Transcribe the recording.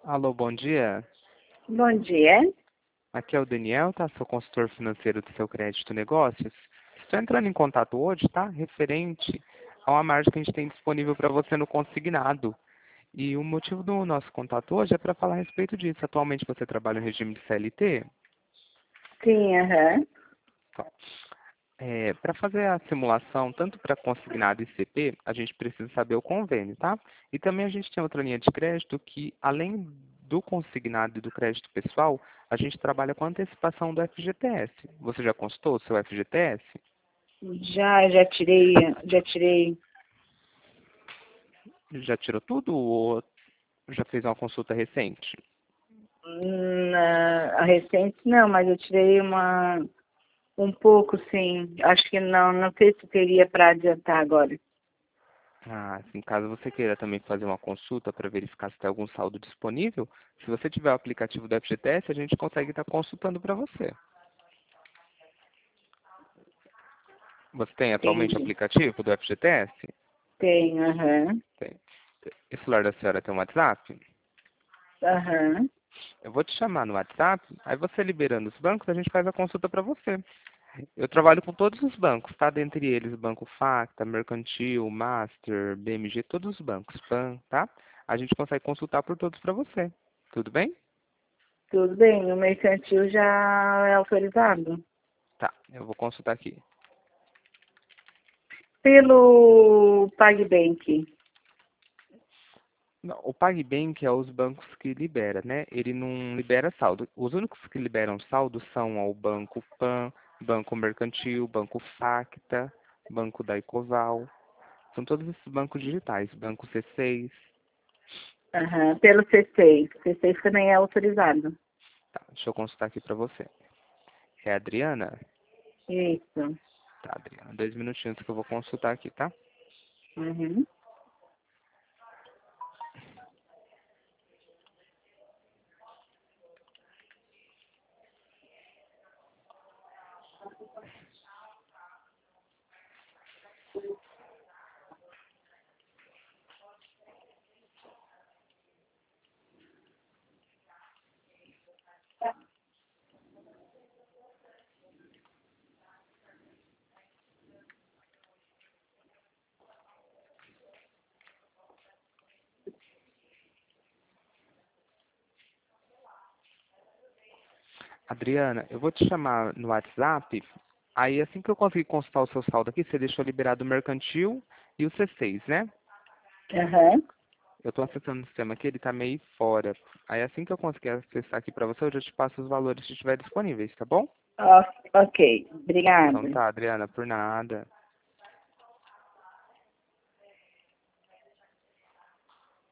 Alô, bom dia. Bom dia. Aqui é o Daniel, tá? Sou consultor financeiro do seu crédito negócios. Estou entrando em contato hoje, tá? Referente a uma margem que a gente tem disponível para você no consignado. E o motivo do nosso contato hoje é para falar a respeito disso. Atualmente você trabalha no regime de CLT? Sim, aham. Para fazer a simulação, tanto para consignado e CP, a gente precisa saber o convênio, tá? E também a gente tem outra linha de crédito que, além do consignado e do crédito pessoal, a gente trabalha com antecipação do FGTS. Você já consultou o seu FGTS? Já tirei. Já tirou tudo ou já fez uma consulta recente? A recente não, mas eu tirei um pouco, sim. Acho que não sei se teria para adiantar agora. Ah, se em caso você queira também fazer uma consulta para verificar se tem algum saldo disponível, se você tiver o aplicativo do FGTS, a gente consegue estar consultando para você. Você tem atualmente o Entendi. aplicativo do FGTS? Tenho, aham. Tem. E o celular da senhora tem um WhatsApp? Aham. Eu vou te chamar no WhatsApp, aí você liberando os bancos, a gente faz a consulta para você. Eu trabalho com todos os bancos, tá? Dentre eles, Banco Facta, Mercantil, Master, BMG, todos os bancos, PAN, tá? A gente consegue consultar por todos para você. Tudo bem? Tudo bem, o mercantil já é autorizado. Tá, eu vou consultar aqui. Pelo PagBank. Não, o PagBank é os bancos que libera, né? Ele não libera saldo. Os únicos que liberam saldo são o Banco PAN, Banco Mercantil, Banco Facta, Banco da Ecoval. São todos esses bancos digitais. Banco C6. Aham. Pelo C6. C6 também é autorizado. Tá, deixa eu consultar aqui para você. É a Adriana? Isso. Tá, Adriana. 2 minutinhos que eu vou consultar aqui, tá? Uhum. Adriana, eu vou te chamar no WhatsApp. Aí assim que eu conseguir consultar o seu saldo aqui, você deixou liberado o mercantil e o C6, né? Aham. Eu estou acessando o sistema aqui, ele está meio fora. Aí assim que eu conseguir acessar aqui para você, eu já te passo os valores se estiver disponíveis, tá bom? Ok, Então obrigada. tá, Adriana, por nada.